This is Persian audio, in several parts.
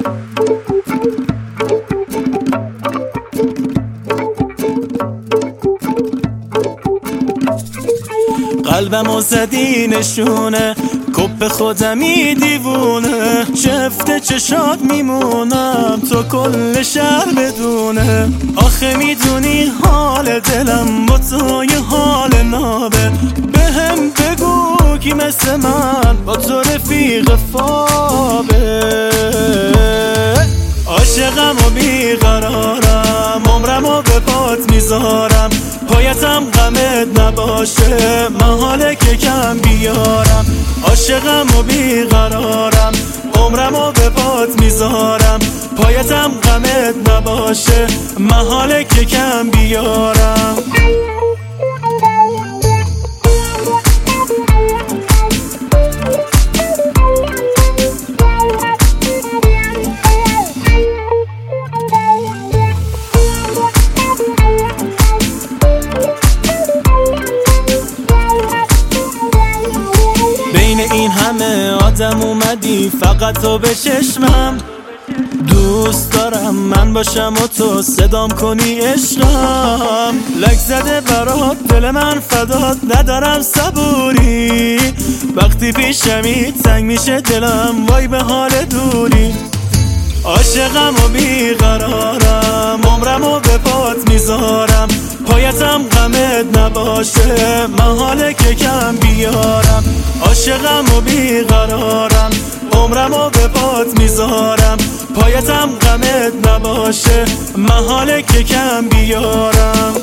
قلبم و زدی نشونه، کپ خودمی دیوونه، چفت چشات میمونم تو کل شهر بدونه. آخه میدونی حال دلم با تو یه حال نابه، بهم بگو کی مثل من با تو رفیق فابه. عاشقم و بیقرارم، عمرم و به پات میذارم، پایتم غمت نباشه محاله که کم بیارم. عاشقم و بیقرارم، عمرم و به پات میذارم، پایتم غمت نباشه محاله که کم بیارم. بین این همه آدم اومدی فقط تو به چشمم، دوست دارم من باشم و تو صدام کنی عشقم. لک زده برات دل من فدات، ندارم صبوری، وقتی پیشمی تنگ میشه دلم وای به حال دوری. عاشقم و بیقرارم، عمرم و به پات میذارم، پایتم غمت نباشه محاله که کم بیارم. عاشقم و بیقرارم، عمرم و به پات میذارم، پایتم غمت نباشه محاله که کم بیارم.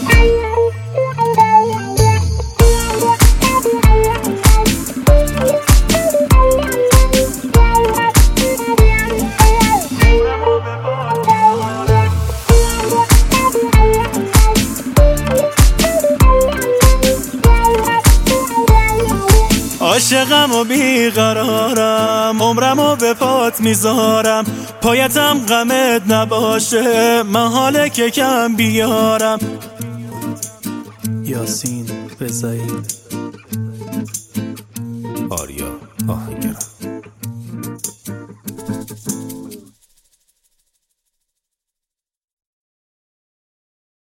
عاشقم و بیقرارم، عمرم و به پات میذارم، پایتم غمت نباشه محاله که کم بیارم. یاسین رضایی.